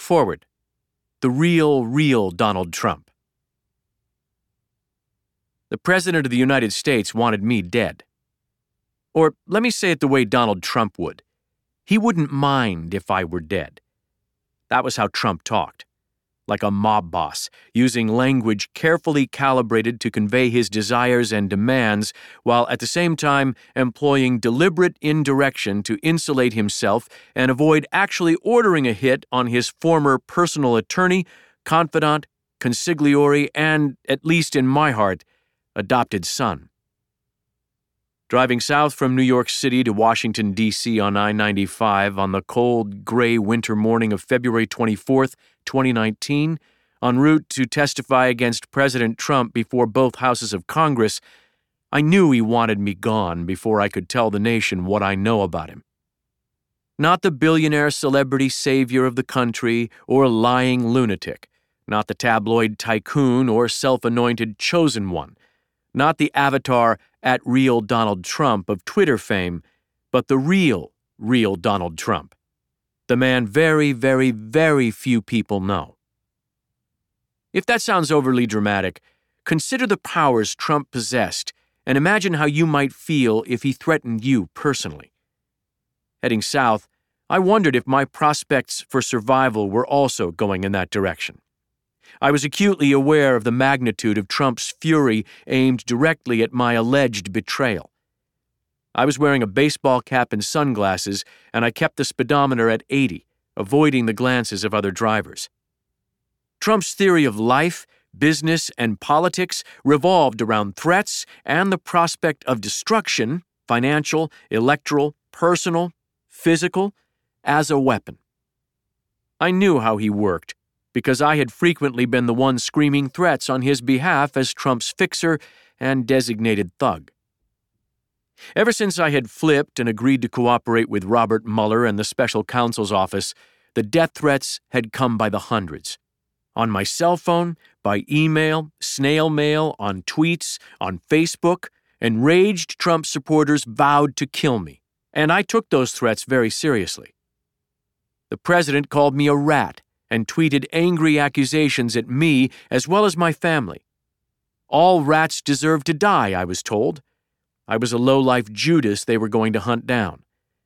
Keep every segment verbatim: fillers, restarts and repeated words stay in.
Forward. The real, real Donald Trump. The President of the United States wanted me dead. Or let me say it the way Donald Trump would. He wouldn't mind if I were dead. That was how Trump talked. Like a mob boss, using language carefully calibrated to convey his desires and demands, while at the same time employing deliberate indirection to insulate himself and avoid actually ordering a hit on his former personal attorney, confidant, consigliere, and, at least in my heart, adopted son. Driving south from New York City to Washington, D C on I ninety-five on the cold, gray winter morning of February twenty-fourth, twenty nineteen, en route to testify against President Trump before both houses of Congress, I knew he wanted me gone before I could tell the nation what I know about him. Not the billionaire celebrity savior of the country or lying lunatic, not the tabloid tycoon or self-anointed chosen one, not the avatar at real Donald Trump of Twitter fame, but the real, real Donald Trump. The man very, very, very few people know. If that sounds overly dramatic, consider the powers Trump possessed and imagine how you might feel if he threatened you personally. Heading south, I wondered if my prospects for survival were also going in that direction. I was acutely aware of the magnitude of Trump's fury aimed directly at my alleged betrayal. I was wearing a baseball cap and sunglasses, and I kept the speedometer at eighty, avoiding the glances of other drivers. Trump's theory of life, business, and politics revolved around threats and the prospect of destruction, financial, electoral, personal, physical, as a weapon. I knew how he worked, because I had frequently been the one screaming threats on his behalf as Trump's fixer and designated thug. Ever since I had flipped and agreed to cooperate with Robert Mueller and the special counsel's office, the death threats had come by the hundreds. On my cell phone, by email, snail mail, on tweets, on Facebook, enraged Trump supporters vowed to kill me, and I took those threats very seriously. The president called me a rat and tweeted angry accusations at me as well as my family. All rats deserve to die, I was told. I was a low-life Judas they were going to hunt down.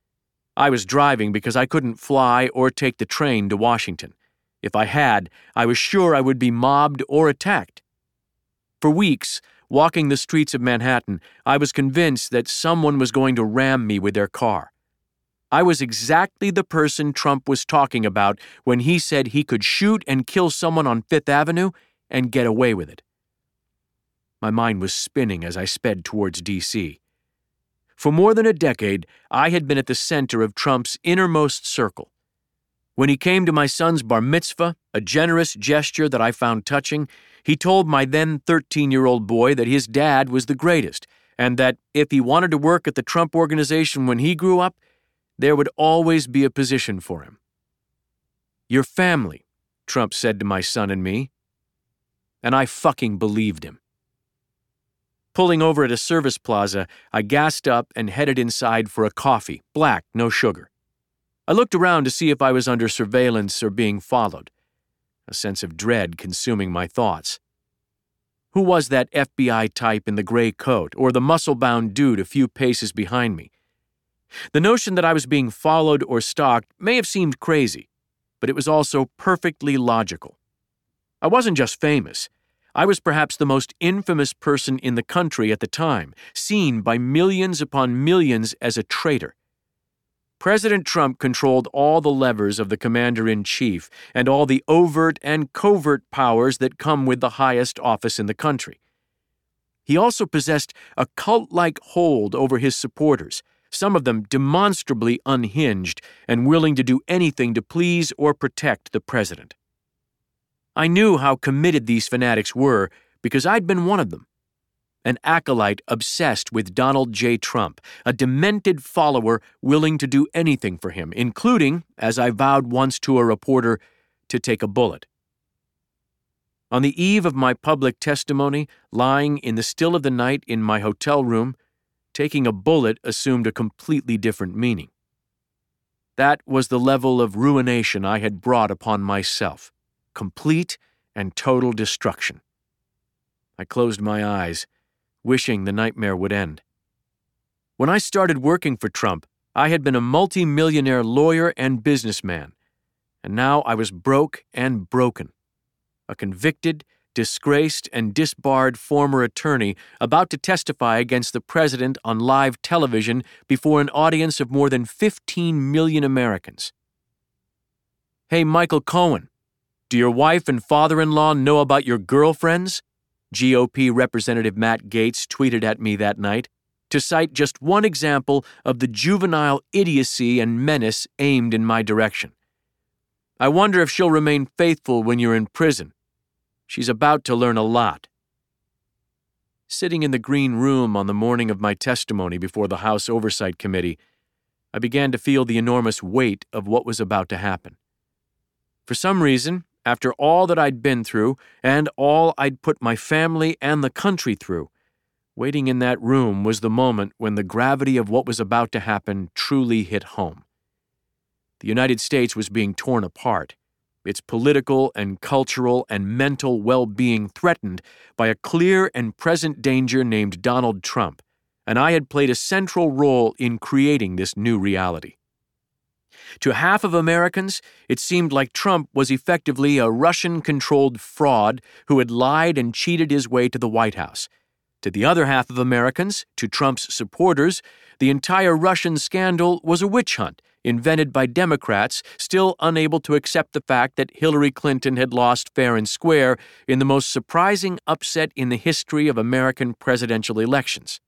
I was driving because I couldn't fly or take the train to Washington. If I had, I was sure I would be mobbed or attacked. For weeks, walking the streets of Manhattan, I was convinced that someone was going to ram me with their car. I was exactly the person Trump was talking about when he said he could shoot and kill someone on Fifth Avenue and get away with it. My mind was spinning as I sped towards D C. For more than a decade, I had been at the center of Trump's innermost circle. When he came to my son's bar mitzvah, a generous gesture that I found touching, he told my then thirteen-year-old boy that his dad was the greatest, and that if he wanted to work at the Trump Organization when he grew up, there would always be a position for him. "Your family," Trump said to my son and me. And I fucking believed him. Pulling over at a service plaza, I gassed up and headed inside for a coffee, black, no sugar. I looked around to see if I was under surveillance or being followed, a sense of dread consuming my thoughts. Who was that F B I type in the gray coat, or the muscle-bound dude a few paces behind me? The notion that I was being followed or stalked may have seemed crazy, but it was also perfectly logical. I wasn't just famous. I was perhaps the most infamous person in the country at the time, seen by millions upon millions as a traitor. President Trump controlled all the levers of the commander-in-chief and all the overt and covert powers that come with the highest office in the country. He also possessed a cult-like hold over his supporters, some of them demonstrably unhinged and willing to do anything to please or protect the president. I knew how committed these fanatics were because I'd been one of them. An acolyte obsessed with Donald J. Trump, a demented follower willing to do anything for him, including, as I vowed once to a reporter, to take a bullet. On the eve of my public testimony, lying in the still of the night in my hotel room, taking a bullet assumed a completely different meaning. That was the level of ruination I had brought upon myself. Complete and total destruction. I closed my eyes, wishing the nightmare would end. When I started working for Trump, I had been a multi-millionaire lawyer and businessman, and now I was broke and broken. A convicted, disgraced, and disbarred former attorney about to testify against the president on live television before an audience of more than fifteen million Americans. "Hey, Michael Cohen, do your wife and father-in-law know about your girlfriends?" G O P Representative Matt Gaetz tweeted at me that night, to cite just one example of the juvenile idiocy and menace aimed in my direction. "I wonder if she'll remain faithful when you're in prison. She's about to learn a lot." Sitting in the green room on the morning of my testimony before the House Oversight Committee, I began to feel the enormous weight of what was about to happen. For some reason, after all that I'd been through and all I'd put my family and the country through, waiting in that room was the moment when the gravity of what was about to happen truly hit home. The United States was being torn apart, its political and cultural and mental well-being threatened by a clear and present danger named Donald Trump, and I had played a central role in creating this new reality. To half of Americans, it seemed like Trump was effectively a Russian-controlled fraud who had lied and cheated his way to the White House. To the other half of Americans, to Trump's supporters, the entire Russian scandal was a witch hunt invented by Democrats still unable to accept the fact that Hillary Clinton had lost fair and square in the most surprising upset in the history of American presidential elections.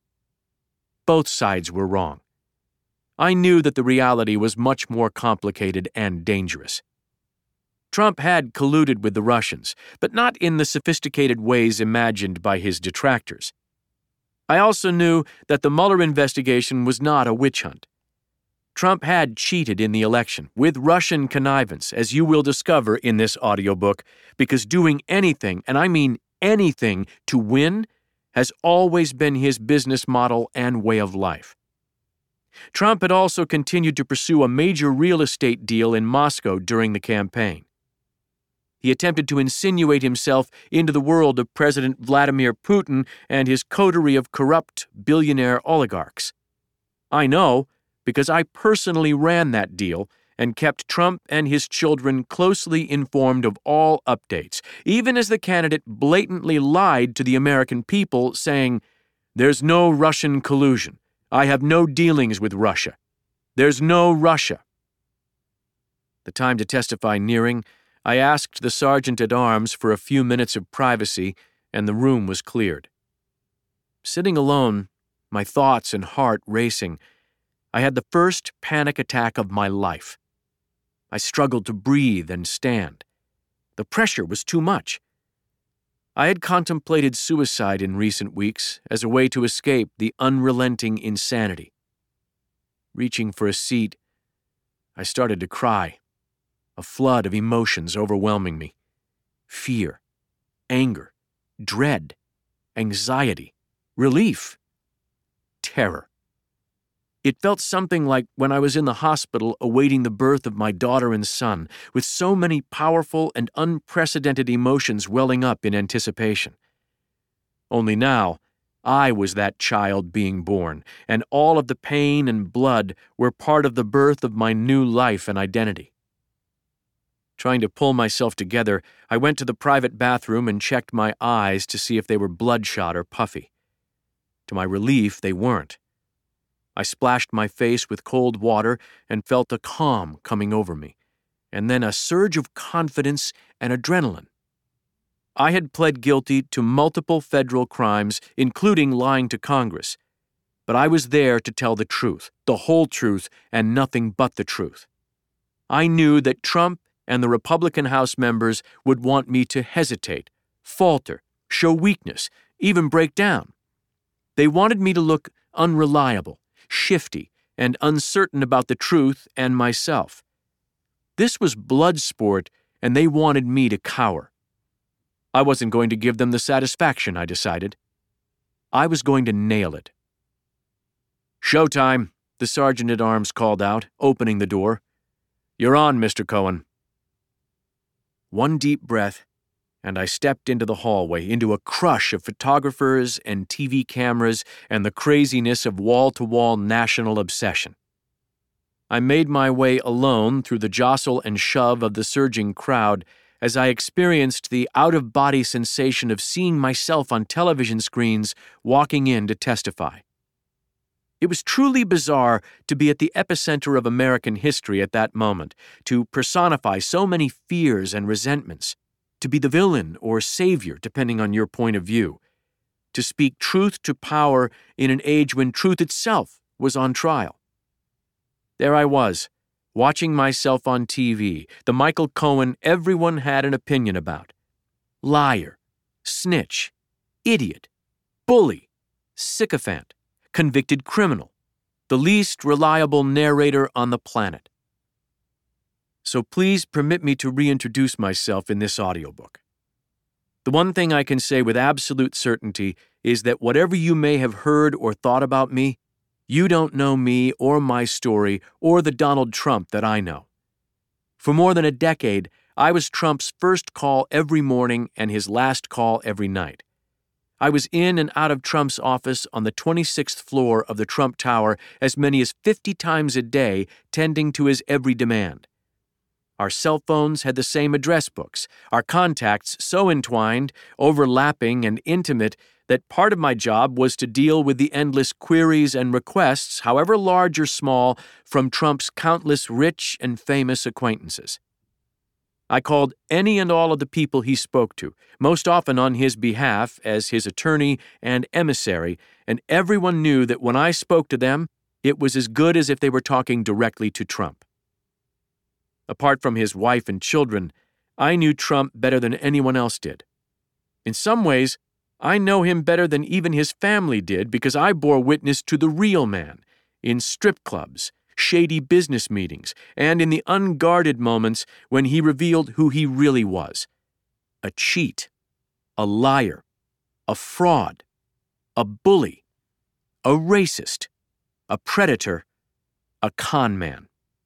Both sides were wrong. I knew that the reality was much more complicated and dangerous. Trump had colluded with the Russians, but not in the sophisticated ways imagined by his detractors. I also knew that the Mueller investigation was not a witch hunt. Trump had cheated in the election, with Russian connivance, as you will discover in this audiobook, because doing anything, and I mean anything, to win has always been his business model and way of life. Trump had also continued to pursue a major real estate deal in Moscow during the campaign. He attempted to insinuate himself into the world of President Vladimir Putin and his coterie of corrupt billionaire oligarchs. I know, because I personally ran that deal and kept Trump and his children closely informed of all updates, even as the candidate blatantly lied to the American people, saying, "There's no Russian collusion. I have no dealings with Russia. There's no Russia." The time to testify nearing, I asked the sergeant-at-arms for a few minutes of privacy, and the room was cleared. Sitting alone, my thoughts and heart racing, I had the first panic attack of my life. I struggled to breathe and stand. The pressure was too much. I had contemplated suicide in recent weeks as a way to escape the unrelenting insanity. Reaching for a seat, I started to cry, a flood of emotions overwhelming me. Fear, anger, dread, anxiety, relief, terror. It felt something like when I was in the hospital awaiting the birth of my daughter and son, with so many powerful and unprecedented emotions welling up in anticipation. Only now, I was that child being born, and all of the pain and blood were part of the birth of my new life and identity. Trying to pull myself together, I went to the private bathroom and checked my eyes to see if they were bloodshot or puffy. To my relief, they weren't. I splashed my face with cold water and felt a calm coming over me, and then a surge of confidence and adrenaline. I had pled guilty to multiple federal crimes, including lying to Congress, but I was there to tell the truth, the whole truth, and nothing but the truth. I knew that Trump and the Republican House members would want me to hesitate, falter, show weakness, even break down. They wanted me to look unreliable, shifty, and uncertain about the truth and myself. This was blood sport, and they wanted me to cower. I wasn't going to give them the satisfaction, I decided. I was going to nail it. "Showtime," the sergeant-at-arms called out, opening the door. "You're on, Mister Cohen." One deep breath, and I stepped into the hallway, into a crush of photographers and T V cameras and the craziness of wall-to-wall national obsession. I made my way alone through the jostle and shove of the surging crowd as I experienced the out-of-body sensation of seeing myself on television screens walking in to testify. It was truly bizarre to be at the epicenter of American history at that moment, to personify so many fears and resentments, to be the villain or savior, depending on your point of view, to speak truth to power in an age when truth itself was on trial. There I was, watching myself on T V, the Michael Cohen everyone had an opinion about. Liar, snitch, idiot, bully, sycophant, convicted criminal, the least reliable narrator on the planet. So please permit me to reintroduce myself in this audiobook. The one thing I can say with absolute certainty is that whatever you may have heard or thought about me, you don't know me or my story or the Donald Trump that I know. For more than a decade, I was Trump's first call every morning and his last call every night. I was in and out of Trump's office on the twenty-sixth floor of the Trump Tower as many as fifty times a day, tending to his every demand. Our cell phones had the same address books, our contacts so entwined, overlapping, and intimate that part of my job was to deal with the endless queries and requests, however large or small, from Trump's countless rich and famous acquaintances. I called any and all of the people he spoke to, most often on his behalf as his attorney and emissary, and everyone knew that when I spoke to them, it was as good as if they were talking directly to Trump. Apart from his wife and children, I knew Trump better than anyone else did. In some ways, I know him better than even his family did because I bore witness to the real man in strip clubs, shady business meetings, and in the unguarded moments when he revealed who he really was. A cheat, a liar, a fraud, a bully, a racist, a predator, a con man.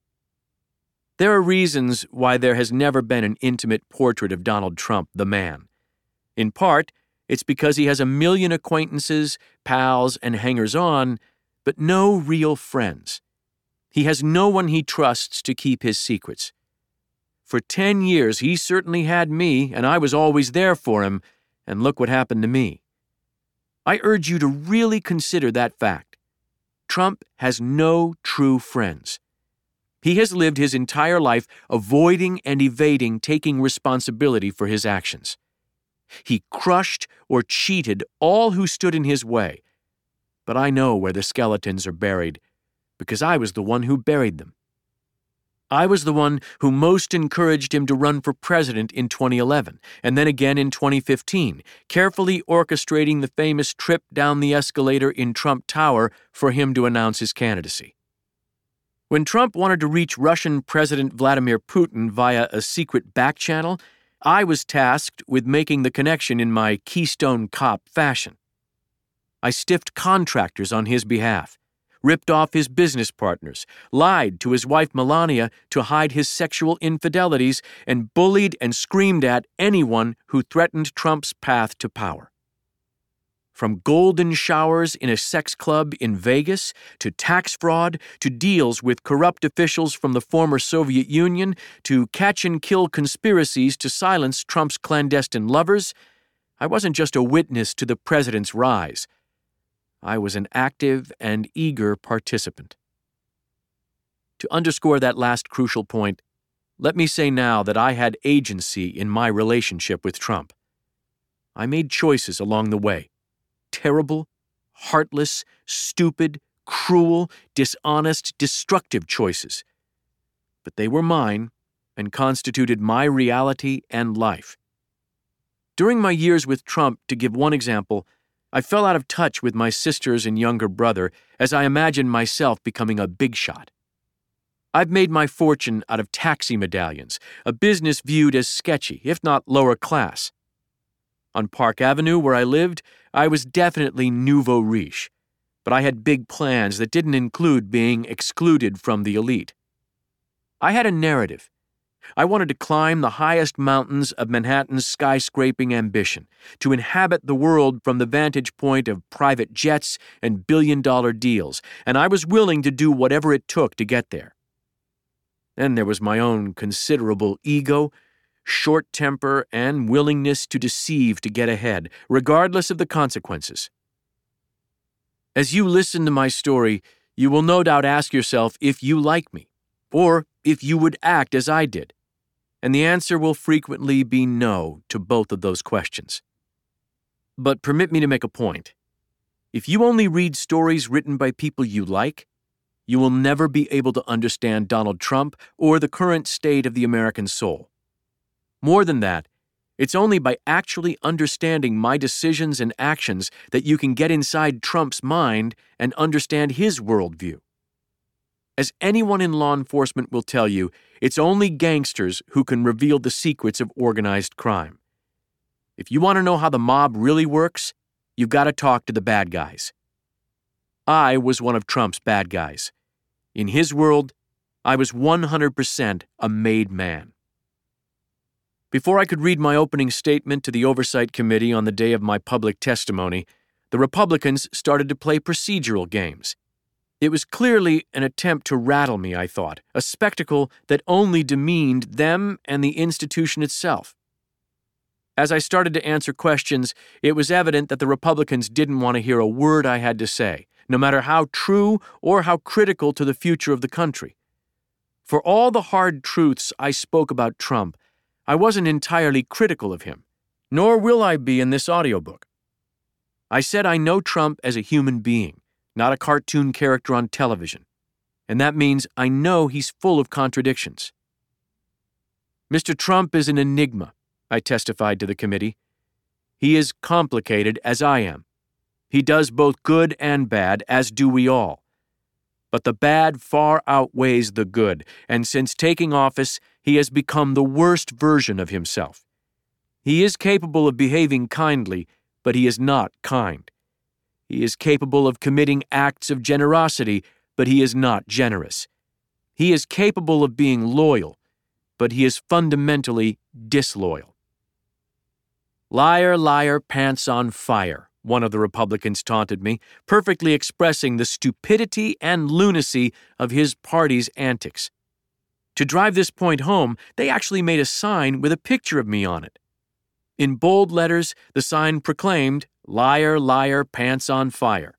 There are reasons why there has never been an intimate portrait of Donald Trump, the man. In part, it's because he has a million acquaintances, pals, and hangers-on, but no real friends. He has no one he trusts to keep his secrets. For ten years, he certainly had me, and I was always there for him, and look what happened to me. I urge you to really consider that fact. Trump has no true friends. He has lived his entire life avoiding and evading taking responsibility for his actions. He crushed or cheated all who stood in his way, but I know where the skeletons are buried, because I was the one who buried them. I was the one who most encouraged him to run for president in twenty eleven, and then again in twenty fifteen, carefully orchestrating the famous trip down the escalator in Trump Tower for him to announce his candidacy. When Trump wanted to reach Russian President Vladimir Putin via a secret back channel, I was tasked with making the connection in my Keystone Cop fashion. I stiffed contractors on his behalf, ripped off his business partners, lied to his wife Melania to hide his sexual infidelities, and bullied and screamed at anyone who threatened Trump's path to power. From golden showers in a sex club in Vegas, to tax fraud, to deals with corrupt officials from the former Soviet Union, to catch-and-kill conspiracies to silence Trump's clandestine lovers, I wasn't just a witness to the president's rise. I was an active and eager participant. To underscore that last crucial point, let me say now that I had agency in my relationship with Trump. I made choices along the way. Terrible, heartless, stupid, cruel, dishonest, destructive choices. But they were mine and constituted my reality and life. During my years with Trump, to give one example, I fell out of touch with my sisters and younger brother as I imagined myself becoming a big shot. I've made my fortune out of taxi medallions, a business viewed as sketchy, if not lower class. On Park Avenue, where I lived, I was definitely nouveau riche. but I had big plans that didn't include being excluded from the elite. I had a narrative. I wanted to climb the highest mountains of Manhattan's skyscraping ambition, to inhabit the world from the vantage point of private jets and billion-dollar deals, and I was willing to do whatever it took to get there. Then there was my own considerable ego, short temper, and willingness to deceive to get ahead, regardless of the consequences. As you listen to my story, you will no doubt ask yourself if you like me, or if you would act as I did. And the answer will frequently be no to both of those questions. But permit me to make a point. If you only read stories written by people you like, you will never be able to understand Donald Trump or the current state of the American soul. More than that, it's only by actually understanding my decisions and actions that you can get inside Trump's mind and understand his worldview. As anyone in law enforcement will tell you, it's only gangsters who can reveal the secrets of organized crime. If you want to know how the mob really works, you've got to talk to the bad guys. I was one of Trump's bad guys. In his world, I was one hundred percent a made man. Before I could read my opening statement to the Oversight Committee on the day of my public testimony, the Republicans started to play procedural games. It was clearly an attempt to rattle me, I thought, a spectacle that only demeaned them and the institution itself. As I started to answer questions, it was evident that the Republicans didn't want to hear a word I had to say, no matter how true or how critical to the future of the country. For all the hard truths I spoke about Trump, I wasn't entirely critical of him, nor will I be in this audiobook. I said I know Trump as a human being, not a cartoon character on television, and that means I know he's full of contradictions. Mister Trump is an enigma, I testified to the committee. He is complicated as I am. He does both good and bad, as do we all. But the bad far outweighs the good, and since taking office, he has become the worst version of himself. He is capable of behaving kindly, but he is not kind. He is capable of committing acts of generosity, but he is not generous. He is capable of being loyal, but he is fundamentally disloyal. Liar, liar, pants on fire, one of the Republicans taunted me, perfectly expressing the stupidity and lunacy of his party's antics. To drive this point home, they actually made a sign with a picture of me on it. In bold letters, the sign proclaimed, "Liar, liar, pants on fire."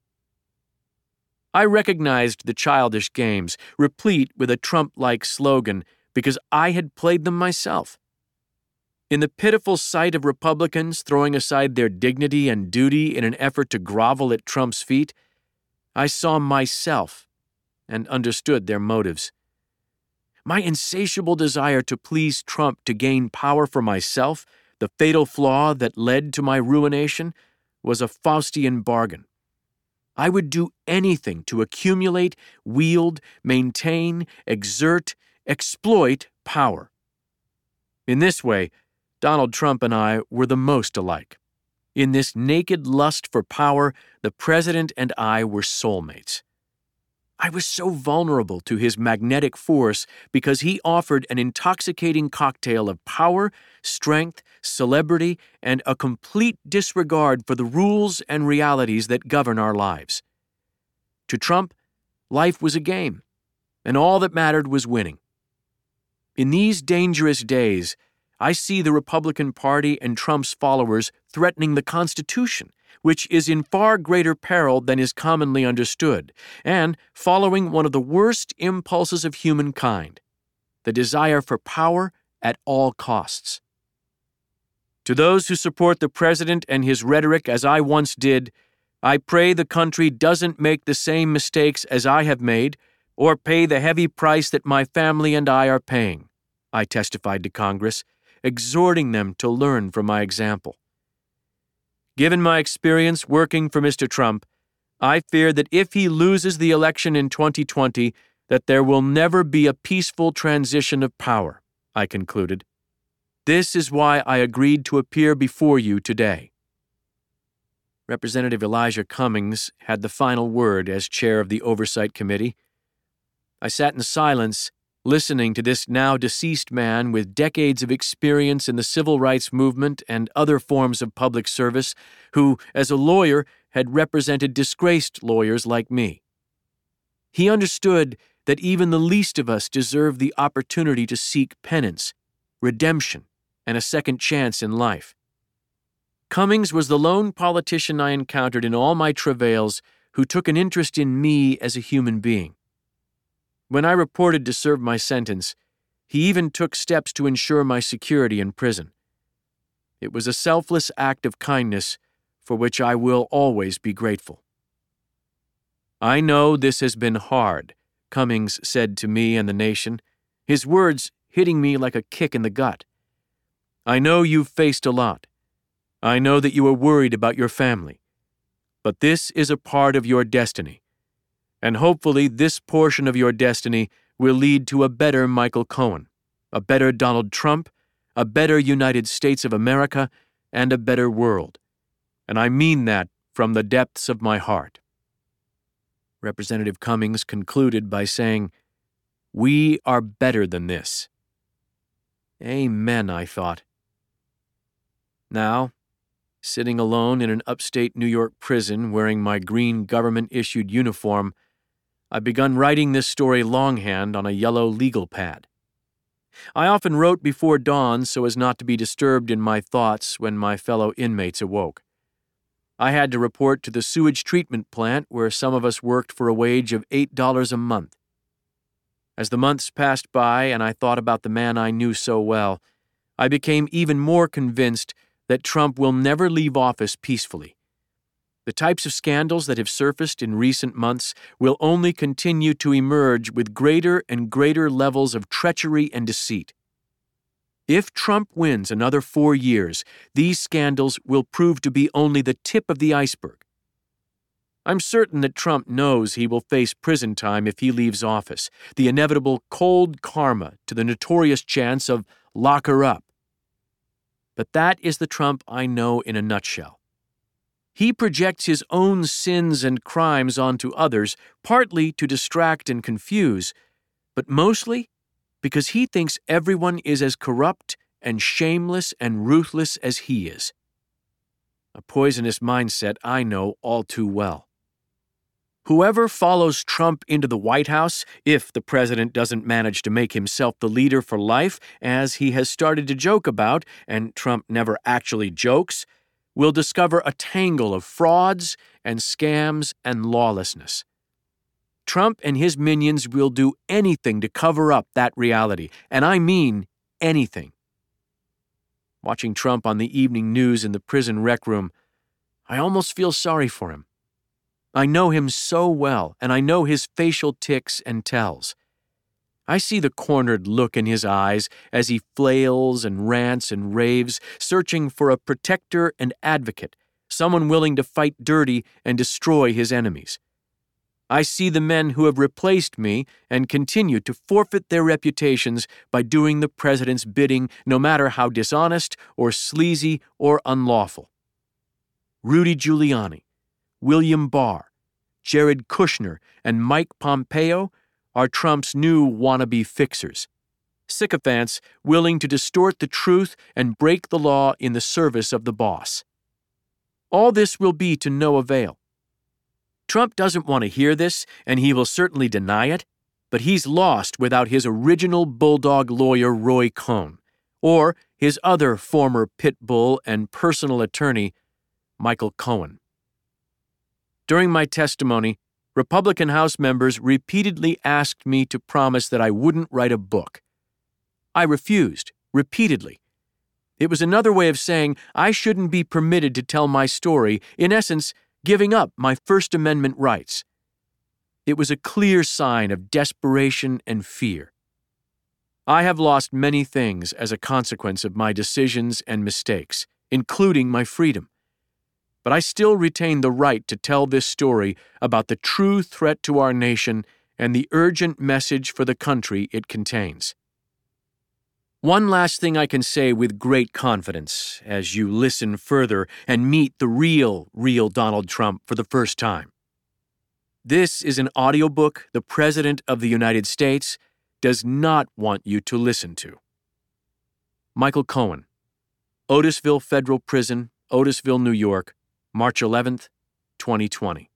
I recognized the childish games, replete with a Trump-like slogan, because I had played them myself. In the pitiful sight of Republicans throwing aside their dignity and duty in an effort to grovel at Trump's feet, I saw myself and understood their motives. My insatiable desire to please Trump to gain power for myself, the fatal flaw that led to my ruination, was a Faustian bargain. I would do anything to accumulate, wield, maintain, exert, exploit power. In this way, Donald Trump and I were the most alike. In this naked lust for power, the president and I were soulmates. I was so vulnerable to his magnetic force because he offered an intoxicating cocktail of power, strength, celebrity, and a complete disregard for the rules and realities that govern our lives. To Trump, life was a game, and all that mattered was winning. In these dangerous days, I see the Republican Party and Trump's followers threatening the Constitution, which is in far greater peril than is commonly understood, and following one of the worst impulses of humankind, the desire for power at all costs. To those who support the president and his rhetoric as I once did, I pray the country doesn't make the same mistakes as I have made or pay the heavy price that my family and I are paying, I testified to Congress, exhorting them to learn from my example. Given my experience working for Mister Trump, I fear that if he loses the election in twenty twenty, that there will never be a peaceful transition of power, I concluded. This is why I agreed to appear before you today. Representative Elijah Cummings had the final word as chair of the Oversight Committee. I sat in silence, listening to this now deceased man with decades of experience in the civil rights movement and other forms of public service, who, as a lawyer, had represented disgraced lawyers like me. He understood that even the least of us deserve the opportunity to seek penance, redemption, and a second chance in life. Cummings was the lone politician I encountered in all my travails who took an interest in me as a human being. When I reported to serve my sentence, he even took steps to ensure my security in prison. It was a selfless act of kindness for which I will always be grateful. "I know this has been hard," Cummings said to me and the nation, his words hitting me like a kick in the gut. "I know you've faced a lot. I know that you are worried about your family. But this is a part of your destiny. And hopefully this portion of your destiny will lead to a better Michael Cohen, a better Donald Trump, a better United States of America, and a better world. And I mean that from the depths of my heart." Representative Cummings concluded by saying, "We are better than this." Amen, I thought. Now, sitting alone in an upstate New York prison wearing my green government-issued uniform, I've begun writing this story longhand on a yellow legal pad. I often wrote before dawn so as not to be disturbed in my thoughts when my fellow inmates awoke. I had to report to the sewage treatment plant where some of us worked for a wage of eight dollars a month. As the months passed by and I thought about the man I knew so well, I became even more convinced that Trump will never leave office peacefully. The types of scandals that have surfaced in recent months will only continue to emerge with greater and greater levels of treachery and deceit. If Trump wins another four years, these scandals will prove to be only the tip of the iceberg. I'm certain that Trump knows he will face prison time if he leaves office, the inevitable cold karma to the notorious chance of lock her up. But that is the Trump I know in a nutshell. He projects his own sins and crimes onto others, partly to distract and confuse, but mostly because he thinks everyone is as corrupt and shameless and ruthless as he is. A poisonous mindset I know all too well. Whoever follows Trump into the White House, if the president doesn't manage to make himself the leader for life, as he has started to joke about, and Trump never actually jokes, will discover a tangle of frauds and scams and lawlessness. Trump and his minions will do anything to cover up that reality, and I mean anything. Watching Trump on the evening news in the prison rec room, I almost feel sorry for him. I know him so well, and I know his facial tics and tells. I see the cornered look in his eyes as he flails and rants and raves, searching for a protector and advocate, someone willing to fight dirty and destroy his enemies. I see the men who have replaced me and continue to forfeit their reputations by doing the president's bidding, no matter how dishonest or sleazy or unlawful. Rudy Giuliani, William Barr, Jared Kushner, and Mike Pompeo are Trump's new wannabe fixers, sycophants willing to distort the truth and break the law in the service of the boss. All this will be to no avail. Trump doesn't want to hear this, and he will certainly deny it, but he's lost without his original bulldog lawyer Roy Cohn, or his other former pit bull and personal attorney, Michael Cohen. During my testimony, Republican House members repeatedly asked me to promise that I wouldn't write a book. I refused, repeatedly. It was another way of saying I shouldn't be permitted to tell my story, in essence, giving up my First Amendment rights. It was a clear sign of desperation and fear. I have lost many things as a consequence of my decisions and mistakes, including my freedom. But I still retain the right to tell this story about the true threat to our nation and the urgent message for the country it contains. One last thing I can say with great confidence as you listen further and meet the real, real Donald Trump for the first time. This is an audiobook the President of the United States does not want you to listen to. Michael Cohen, Otisville Federal Prison, Otisville, New York, March eleventh, twenty twenty.